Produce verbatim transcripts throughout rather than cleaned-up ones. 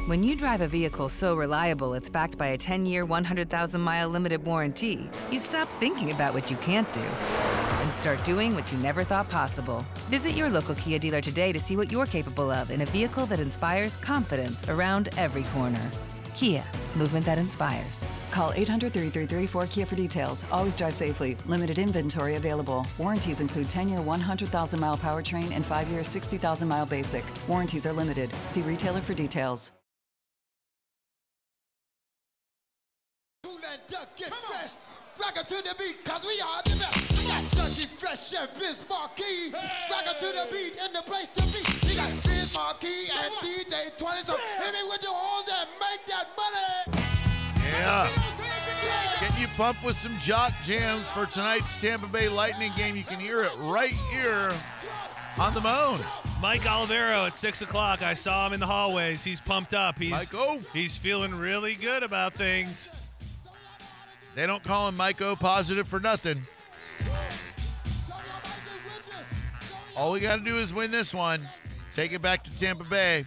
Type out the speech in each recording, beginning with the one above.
When you drive a vehicle so reliable it's backed by a ten-year, one hundred thousand mile limited warranty, you stop thinking about what you can't do and start doing what you never thought possible. Visit your local Kia dealer today to see what you're capable of in a vehicle that inspires confidence around every corner. Kia, movement that inspires. Call eight hundred, three three three, four K I A for details. Always drive safely. Limited inventory available. Warranties include ten-year, one hundred thousand mile powertrain and five-year, sixty thousand mile basic. Warranties are limited. See retailer for details. Cool and duck, get fresh. Rock it to the beat, cause we are the best. We got Junkie Fresh and Biz Marquee. Hey. Rock it to the beat and the place to be. We got Biz Marquee and D J twenty. So hit me with the horns and make that money. Yeah. Getting you pumped with some jock jams for tonight's Tampa Bay Lightning game. You can hear it right here on the Moan. Mike Olivero at six o'clock. I saw him in the hallways. He's pumped up. He's, Mike-O. He's feeling really good about things. They don't call him Mike-O positive for nothing. All we got to do is win this one. Take it back to Tampa Bay.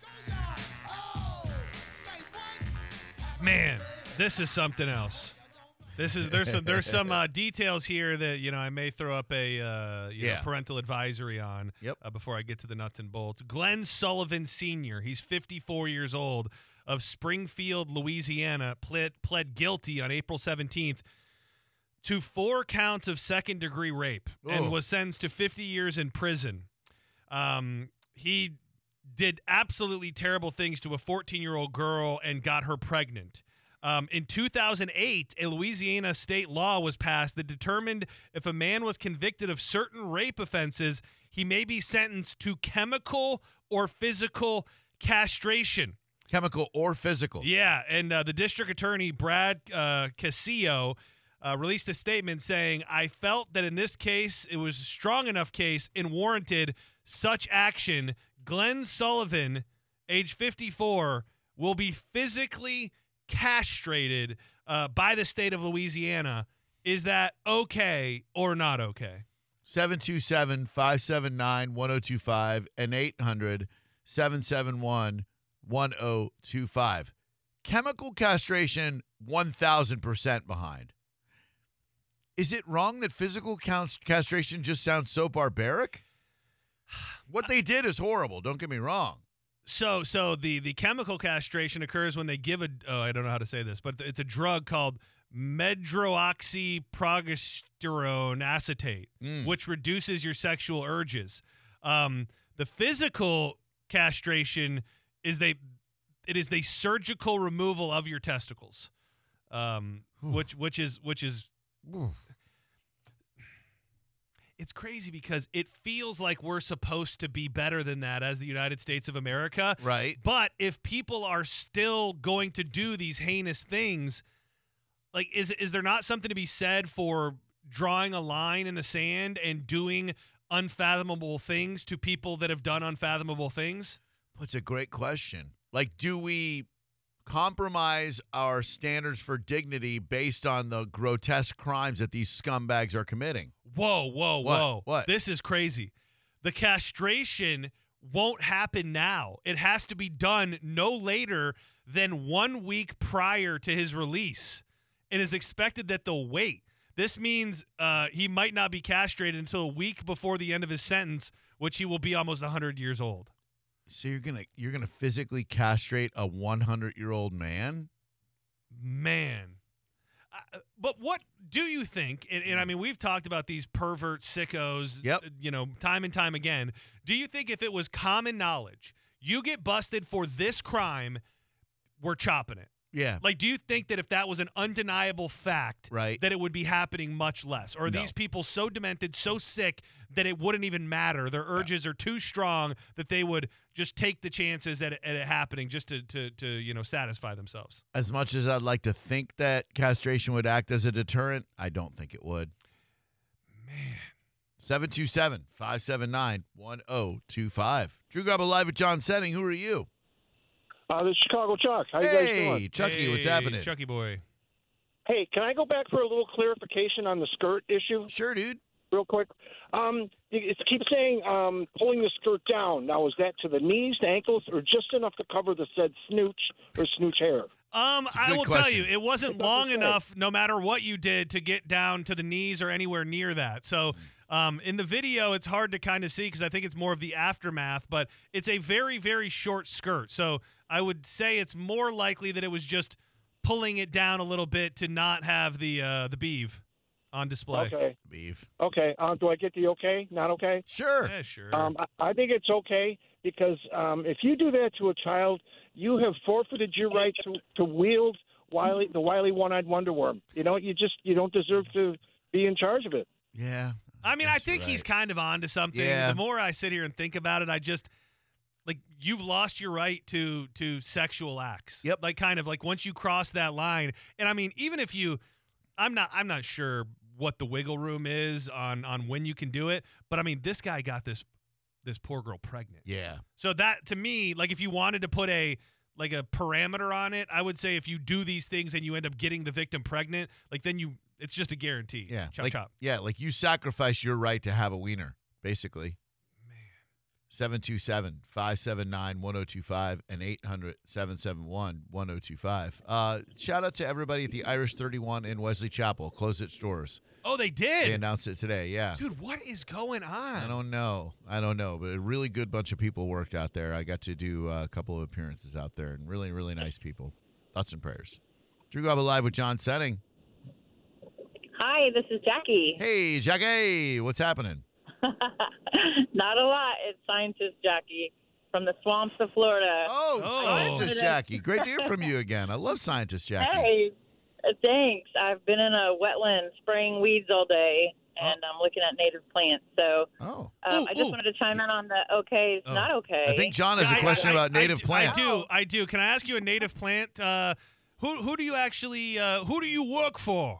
Man, this is something else. This is there's some there's some uh, details here that you know I may throw up a uh, you yeah. know, parental advisory on yep. uh, before I get to the nuts and bolts. Glenn Sullivan Senior He's fifty-four years old, of Springfield, Louisiana, pled pled guilty on April seventeenth to four counts of second degree rape Ooh. and was sentenced to fifty years in prison. Um, he did absolutely terrible things to a fourteen-year-old girl and got her pregnant. Um, in two thousand eight, a Louisiana state law was passed that determined if a man was convicted of certain rape offenses, he may be sentenced to chemical or physical castration. Chemical or physical. Yeah, and uh, the district attorney, Brad uh, Casillo, uh, released a statement saying, I felt that in this case, it was a strong enough case and warranted such action. Glenn Sullivan, age fifty-four, will be physically castrated uh, by the state of Louisiana. Is that okay or not okay? seven two seven, five seven nine, one oh two five and eight hundred, seven seven one, one oh two five. Chemical castration, one thousand percent behind. Is it wrong that physical castration just sounds so barbaric? What they did is horrible, don't get me wrong. So so the, the chemical castration occurs when they give a, oh, I don't know how to say this, but it's a drug called medroxyprogesterone acetate, mm. which reduces your sexual urges. Um, the physical castration is they it is the surgical removal of your testicles, um, which which is which is Oof. It's crazy because it feels like we're supposed to be better than that as the United States of America. Right. But if people are still going to do these heinous things, like is is there not something to be said for drawing a line in the sand and doing unfathomable things to people that have done unfathomable things? That's a great question. Like, do we compromise our standards for dignity based on the grotesque crimes that these scumbags are committing? Whoa, whoa, what? whoa. What? This is crazy. The castration won't happen now. It has to be done no later than one week prior to his release. It is expected that they'll wait. This means uh, he might not be castrated until a week before the end of his sentence, which he will be almost one hundred years old. So you're gonna you're gonna physically castrate a hundred-year-old man? Man. Uh, but what do you think, and, and I mean, we've talked about these pervert sickos, yep. you know, time and time again. Do you think if it was common knowledge, you get busted for this crime, we're chopping it? Yeah. Like, do you think that if that was an undeniable fact, right, that it would be happening much less? Or are no. these people so demented, so sick that it wouldn't even matter? Their urges yeah. are too strong that they would just take the chances at, at it happening just to, to, to, you know, satisfy themselves. As much as I'd like to think that castration would act as a deterrent, I don't think it would. Man. seven two seven, five seven nine, one oh two five. Drew Garbo live with John Setting. Who are you? Uh, the Chicago Chuck. How you hey, guys doing? Chucky, hey, what's happening? Chucky boy. Hey, can I go back for a little clarification on the skirt issue? Sure, dude. real quick. Um, it keeps saying um, pulling the skirt down. Now, is that to the knees, the ankles, or just enough to cover the said snooch or snooch hair? Um, It's a I good will tell question. you, it wasn't It doesn't long say. enough, no matter what you did, to get down to the knees or anywhere near that. So um, in the video, it's hard to kind of see because I think it's more of the aftermath, but it's a very, very short skirt. So I would say it's more likely that it was just pulling it down a little bit to not have the uh, the beeve on display. Okay. Beef. Okay. Uh, do I get the okay? Not okay? Sure. Yeah, sure. Um, I, I think it's okay because um, if you do that to a child, you have forfeited your right to, to wield Wiley, the Wiley one-eyed wonder worm. You know, you just you don't deserve to be in charge of it. Yeah. I mean, I guess think you're he's right. kind of onto something. Yeah. The more I sit here and think about it, I just like you've lost your right to to sexual acts. Yep. Like kind of like once you cross that line, and I mean, even if you, I'm not, I'm not sure what the wiggle room is on on when you can do it, but I mean, this guy got this this poor girl pregnant. Yeah. So that to me, like if you wanted to put a like a parameter on it, I would say if you do these things and you end up getting the victim pregnant, like then you, it's just a guarantee. Yeah. Chop like, chop. Yeah, like you sacrifice your right to have a wiener, basically. Man. seven two seven, five seven nine, one oh two five and eight hundred, seven seven one, one oh two five. Uh, shout out to everybody at the Irish thirty-one in Wesley Chapel. Closed its doors. Oh, they did. They announced it today, yeah. Dude, what is going on? I don't know. I don't know, but a really good bunch of people worked out there. I got to do uh, a couple of appearances out there, and really, really nice people. Thoughts and prayers. Drew Garbo live with John Setting. Hi, this is Jackie. Hey, Jackie, what's happening? Not a lot. It's scientist Jackie from the swamps of Florida. Oh, Oh. Scientist Jackie. Great to hear from you again. I love Scientist Jackie. Hey, uh, thanks. I've been in a wetland spraying weeds all day, and I'm looking at native plants. So Oh. um, Ooh, I just ooh. wanted to chime in on the okay, it's Oh. not okay. I think John has a I- question I- about I native do- plants. I do. I do. Can I ask you a native plant? Uh, who who do you actually uh, who do you work for?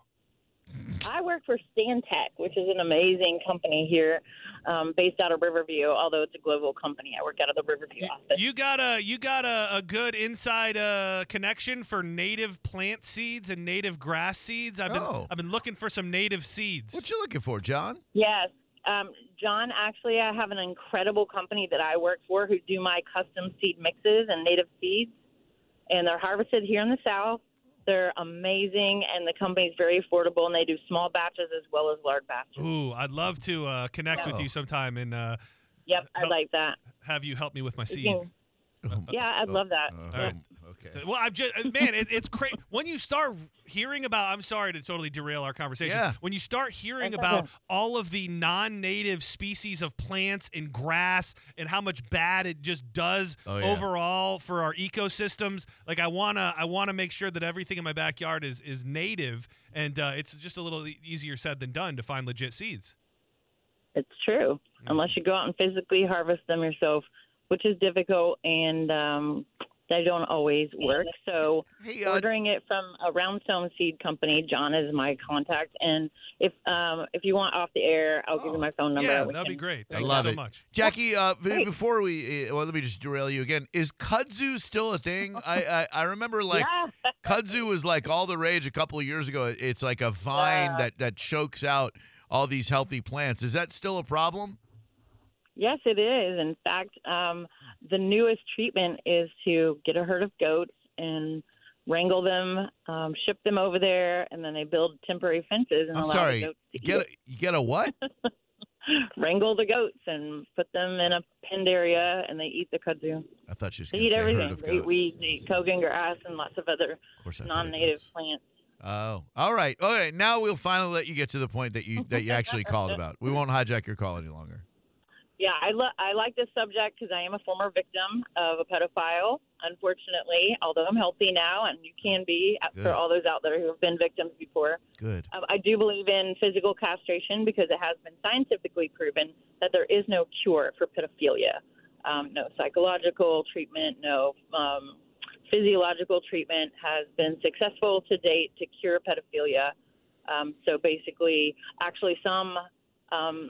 I work for Stantec, which is an amazing company here um, based out of Riverview, although it's a global company. I work out of the Riverview You, office. you got a you got a, a good inside uh, connection for native plant seeds and native grass seeds. I've been Oh. I've been looking for some native seeds. What you looking for, John? Yes. Um, John, actually, I have an incredible company that I work for who do my custom seed mixes and native seeds, and they're harvested here in the South. They're amazing, and the company's very affordable, and they do small batches as well as large batches. Ooh, I'd love to uh, connect with Oh. you sometime and uh, Yep, I Help- like that. have you help me with my You can- seeds. Yeah, I'd love that. Uh, All right. Okay. Well, I'm just man, it, it's crazy when you start hearing about. I'm sorry to totally derail our conversation. Yeah. When you start hearing That's about okay. all of the non-native species of plants and grass and how much bad it just does Oh, yeah. overall for our ecosystems, like I wanna, I wanna make sure that everything in my backyard is is native, and uh, it's just a little e- easier said than done to find legit seeds. It's true, unless you go out and physically harvest them yourself, which is difficult, and um, they don't always work. So Hey, uh, ordering it from a Roundstone Seed Company, John is my contact. And if um, if you want off the air, I'll give you my phone number. Yeah, We that'd be can- great. I Thank love you so it. much. Jackie, uh, b- Hey. before we, uh, well, let me just derail you again. Is kudzu still a thing? I, I, I remember like Yeah. kudzu was like all the rage a couple of years ago. It's like a vine Yeah. that, that chokes out all these healthy plants. Is that still a problem? Yes, it is. In fact, um, the newest treatment is to get a herd of goats and wrangle them, um, ship them over there, and then they build temporary fences and I'm allow sorry. the goats to You get eat a, you get a what? it. Wrangle the goats and put them in a penned area, and they eat the kudzu. I thought you was They going to eat say herd everything. of They eat goats. weeds, they eat kogan grass, and lots of other Of course I've heard of non-native goats. plants. Oh, all right. All right. Now we'll finally let you get to the point that you that you actually called about. We won't hijack your call any longer. Yeah, I, lo- I like this subject because I am a former victim of a pedophile, unfortunately, although I'm healthy now, and you can be, uh, Good. for all those out there who have been victims before. Good. Um, I do believe in physical castration because it has been scientifically proven that there is no cure for pedophilia. Um, no psychological treatment, no um, physiological treatment has been successful to date to cure pedophilia. Um, so basically, actually some um,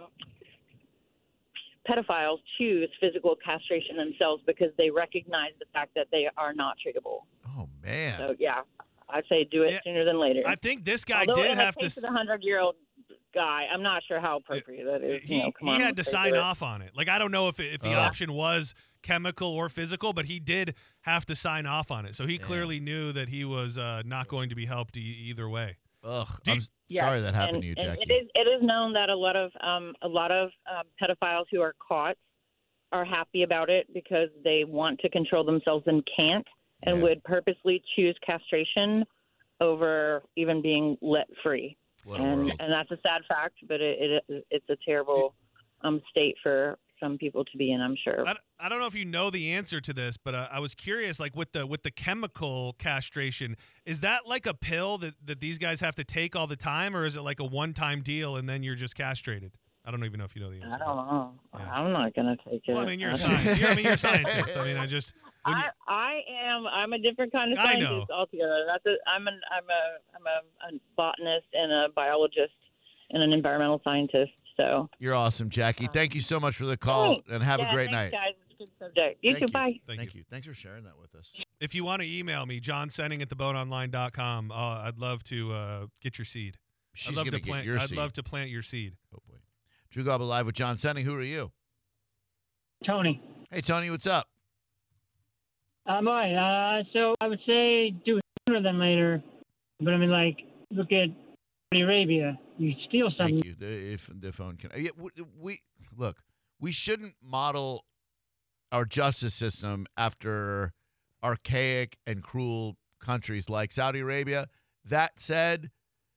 pedophiles choose physical castration themselves because they recognize the fact that they are not treatable. Oh man. So, yeah, I'd say do it Yeah, sooner than later. I think this guy Although did in have the to. case s- of the hundred-year-old guy. I'm not sure how appropriate that is. He, you know, come he on, had to let's sign do it. off on it. Like, I don't know if, it, if the Oh. option was chemical or physical, but he did have to sign off on it. So he Yeah. clearly knew that he was uh, not going to be helped e- either way. Ugh, Do you- I'm s- Yes, sorry that happened and, to you, and Jackie. It is, it is known that a lot of um, a lot of um, pedophiles who are caught are happy about it because they want to control themselves and can't, and Yeah. would purposely choose castration over even being let free. What a and world. and that's a sad fact, but it, it it's a terrible um, state for some people to be in, I'm sure. I, I don't know if you know the answer to this, but uh, I was curious, like with the with the chemical castration, is that like a pill that, that these guys have to take all the time, or is it like a one-time deal and then you're just castrated? I don't even know if you know the answer. I don't know. Yeah. I'm not gonna take it. Well, I mean, you're a I don't- scientist. You're, I mean, you're a scientist. I mean, I just when you- I, I am. I'm a different kind of I know. scientist altogether. That's a, I'm an. I'm a. I'm a, a botanist and a biologist and an environmental scientist. So. You're awesome, Jackie. Thank you so much for the call, Thanks. and have Yeah, a great thanks, night. guys. It's a good subject. You Thank too. you. Bye. Thank Thank you. you. Thanks for sharing that with us. if you want to email me, John Senning at the bone online dot com, uh, I'd love to uh, get your seed. She's I'd love gonna to plant. get your I'd seed. love to plant your seed. Oh boy. Drew Gobble live with John Senning. Who are you? Tony. Hey Tony, what's up? I'm all right. Uh, so I would say do it sooner than later. But I mean, like, look at Saudi Arabia. You steal something. Thank you. The, if the phone can, yeah, we, we look. We shouldn't model our justice system after archaic and cruel countries like Saudi Arabia. That said,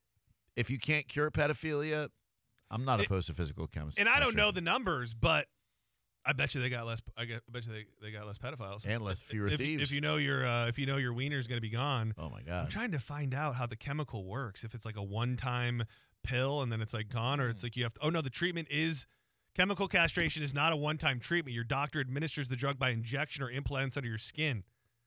if you can't cure pedophilia, I'm not It- opposed to physical chemistry. And I don't know the numbers, but I bet you they got less. I get- I bet you they, they got less pedophiles And less- fewer if, thieves. If you know your uh, if you know your wiener's going to be gone. Oh my I'm God. trying to find out how the chemical works. If it's like a one-time pill and then it's like gone, or it's like you have to. Oh no, the treatment is chemical castration is not a one-time treatment. Your doctor administers the drug by injection or implants under your skin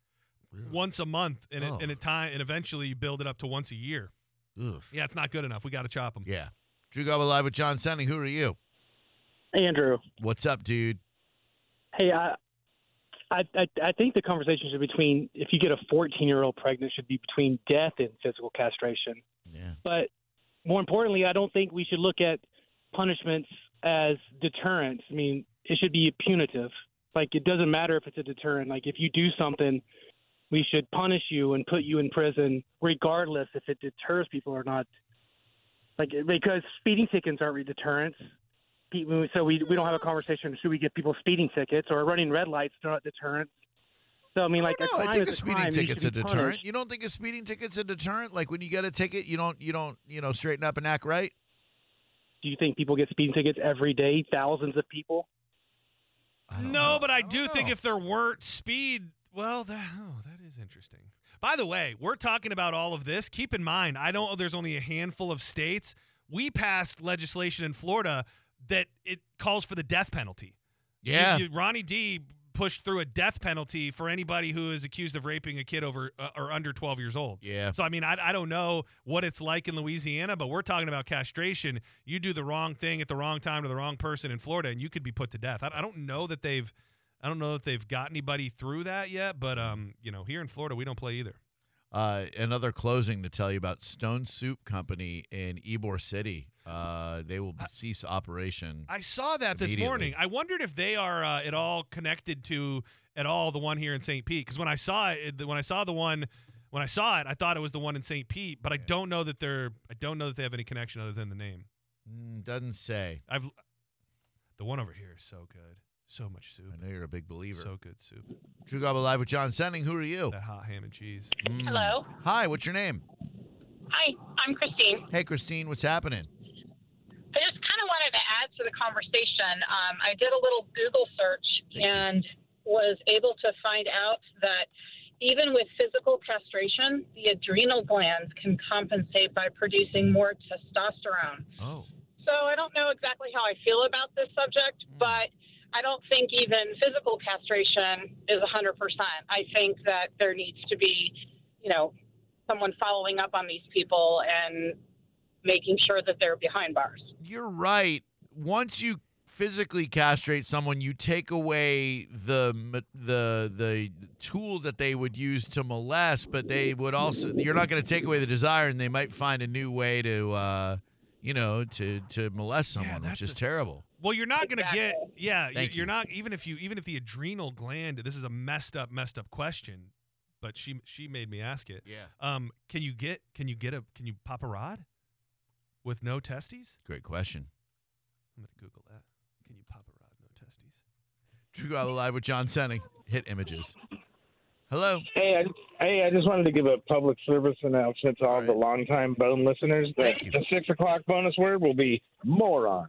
once a month, and it, Oh. and a time, and eventually you build it up to once a year. Ugh. Yeah, it's not good enough. We got to chop them. Yeah. Drew Gobble live with John Senning. Who are you? Andrew, What's up, dude? hey, I, I, I, I think the conversation should be between if you get a fourteen-year-old pregnant, should be between death and physical castration. Yeah. But more importantly, I don't think we should look at punishments as deterrents. I mean, it should be punitive. Like, it doesn't matter if it's a deterrent. Like, if you do something, we should punish you and put you in prison, regardless if it deters people or not. Like, because speeding tickets aren't deterrents. People- So we we don't have a conversation. Should we give people speeding tickets or running red lights? They're not deterrents. So I mean, like, I, don't know. a I crime think a is a speeding crime. You ticket's a should be deterrent. punished. You don't think a speeding ticket's a deterrent? Like when you get a ticket, you don't you don't you know straighten up and act right. Do you think people get speeding tickets every day? Thousands of people. I don't No, know. but I don't do think know. if there weren't speed, well, that oh, that is interesting. By the way, we're talking about all of this. Keep in mind, I don't. There's only a handful of states. We passed legislation in Florida that it calls for the death penalty. You- yeah. you- Ronnie D pushed through a death penalty for anybody who is accused of raping a kid over uh, or under twelve years old. Yeah. So I mean, I, I don't know what it's like in Louisiana, but we're talking about castration. You do the wrong thing at the wrong time to the wrong person in Florida, and you could be put to death. I, I don't know that they've, I don't know that they've got anybody through that yet. But um, you know, here in Florida, we don't play either. Uh, another closing to tell you about Stone Soup Company in Ybor City. Uh, they will cease operation. I saw that this Immediately. morning. I wondered if they are uh, at all connected to at all the one here in Saint Pete. Because when I saw it, when I saw the one, when I saw it, I thought it was the one in Saint Pete. But I don't know that they're. I don't know that they have any connection other than the name. Mm, doesn't say. I've. The one over here is so good. So much soup. I know you're a big believer. So good soup. Drew Gobble live with John Senning. Who are you? That hot ham and cheese. Mm. Hello. Hi. What's your name? Hi, I'm Christine. Hey, Christine. What's happening? I just kind of wanted to add to the conversation. Um, I did a little Google search Thank you. and was able to find out that even with physical castration, the adrenal glands can compensate by producing more testosterone. Oh. So I don't know exactly how I feel about this subject, but I don't think even physical castration is one hundred percent. I think that there needs to be, you know, someone following up on these people and making sure that they're behind bars. You're right. Once you physically castrate someone, you take away the the the tool that they would use to molest, but they would also you're not going to take away the desire, and they might find a new way to uh, you know, to to molest Yeah, someone, that's which is the- terrible. Well, you're not going to get yeah, you- Thank you're you. not even if you even if the adrenal gland, this is a messed up messed up question, but she she made me ask it. Yeah. Um can you get can you get a can you pop a rod with no testes? Great question. I'm going to Google that. Can you pop a rod no testes? Drew Garabo live with John Senning. Hit images. Hello. Hey, I, hey, I just wanted to give a public service announcement to all, All right. the longtime bone listeners that Thank you. the six o'clock bonus word will be moron.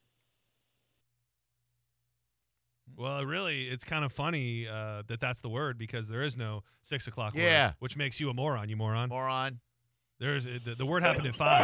Well, really, it's kind of funny uh, that that's the word because there is no six o'clock Yeah. word, which makes you a moron, you moron. Moron. There's the, the word happened at five.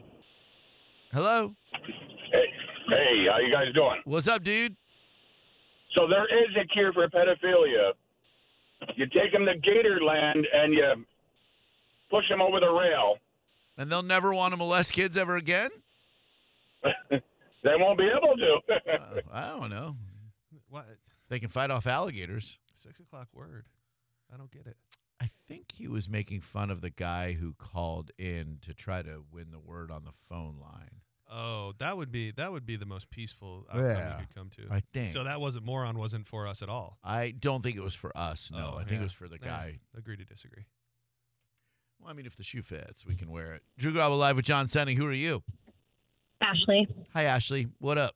Hello. Hey, hey, how you guys doing? What's up, dude? So there is a cure for pedophilia. You take them to Gatorland and you push them over the rail. And they'll never want to molest kids ever again? They won't be able to. Uh, I don't know. What? They can fight off alligators. Six o'clock word. I don't get it. I think he was making fun of the guy who called in to try to win the word on the phone line. Oh, that would be that would be the most peaceful outcome Yeah, we could come to. I think. So that wasn't moron wasn't for us at all. I don't think it was for us. No, Oh, I think yeah. it was for the Yeah, guy. agree to disagree. Well, I mean, if the shoe fits, we can wear it. Drew Garabo live with John Senning. Who are you? Ashley. Hi, Ashley. What up?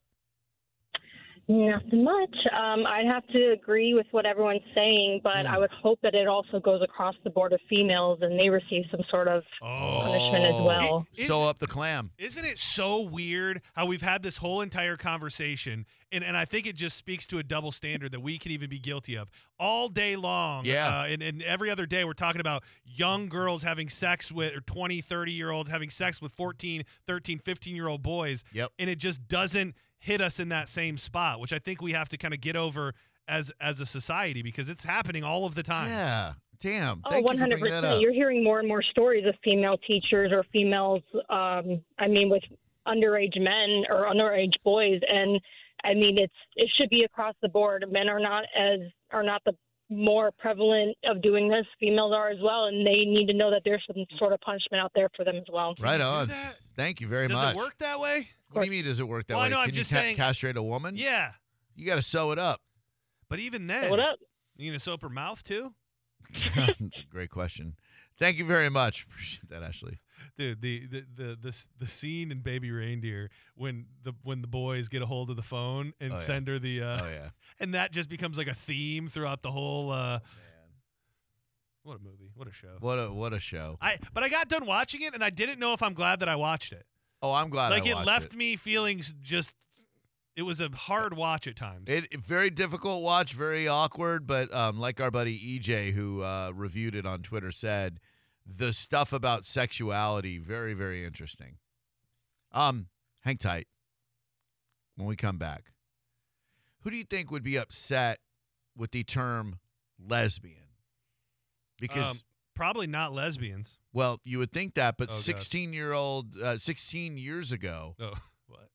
Nothing much. Um, I'd have to agree with what everyone's saying, but Mm. I would hope that it also goes across the board of females and they receive some sort of punishment as well. Is- Sew up the clam. Isn't it so weird how we've had this whole entire conversation, and, and I think it just speaks to a double standard that we can even be guilty of all day long. Yeah. Uh, and, and every other day we're talking about young girls having sex with, or twenty, thirty-year-olds having sex with fourteen, thirteen, fifteen-year-old boys. Yep. And it just doesn't hit us in that same spot, which I think we have to kind of get over as as a society because it's happening all of the time. Yeah. Damn. Oh, Thank you for one hundred bringing that percent. up. You're hearing more and more stories of female teachers or females, um, I mean, with underage men or underage boys. And I mean, it's it should be across the board. Men are not as are not the more prevalent of doing this. Females are as well. And they need to know that there's some sort of punishment out there for them as well. Right you do on. that? Thank you very Does much. it work that way? What do you mean, does it work that Well, I way? know, I'm Can just you ca- saying- castrate a woman? Yeah. You got to sew it up. But even then, So what up? you gonna soap her mouth too? That's a great question. Thank you very much. Appreciate that, Ashley. Dude, the the the the, s- the scene in Baby Reindeer when the when the boys get a hold of the phone and Oh, yeah. send her the uh, Oh, yeah. and that just becomes like a theme throughout the whole uh what a movie, what a show. What a what a show. I but I got done watching it and I didn't know if I'm glad that I watched it. Oh, I'm glad like I it watched left it. me feeling s- just it was a hard watch at times. It, it- very difficult watch, very awkward, but um, like our buddy E J who uh, reviewed it on Twitter said, the stuff about sexuality very very interesting. Um, hang tight. When we come back, who do you think would be upset with the term lesbian? Because Um, probably not lesbians. well, you would think that, but Oh, God. sixteen year old, uh, sixteen years ago, Oh, what?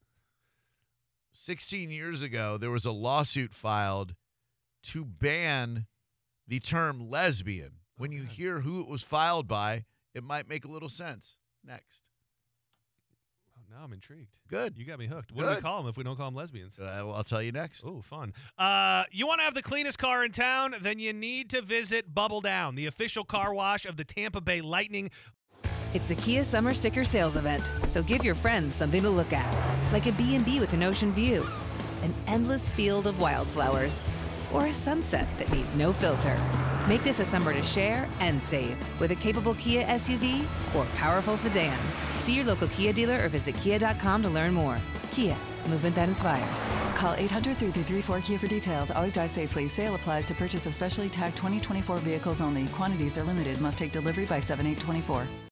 sixteen years ago, there was a lawsuit filed to ban the term lesbian. When you hear who it was filed by, it might make a little sense. Next. Oh, now I'm intrigued. Good. You got me hooked. What do we Good. call them if we don't call them lesbians? Uh, well, I'll tell you next. Oh, fun. Uh, you want to have the cleanest car in town? Then you need to visit Bubble Down, the official car wash of the Tampa Bay Lightning. It's the Kia Summer Sticker Sales Event, so give your friends something to look at, like a B and B with an ocean view, an endless field of wildflowers, or a sunset that needs no filter. Make this a summer to share and save with a capable Kia S U V or powerful sedan. See your local Kia dealer or visit kia dot com to learn more. Kia, movement that inspires. Call eight hundred, three three three, four Kia for details. Always drive safely. Sale applies to purchase of specially tagged twenty twenty-four vehicles only. Quantities are limited. Must take delivery by seven eight twenty-four.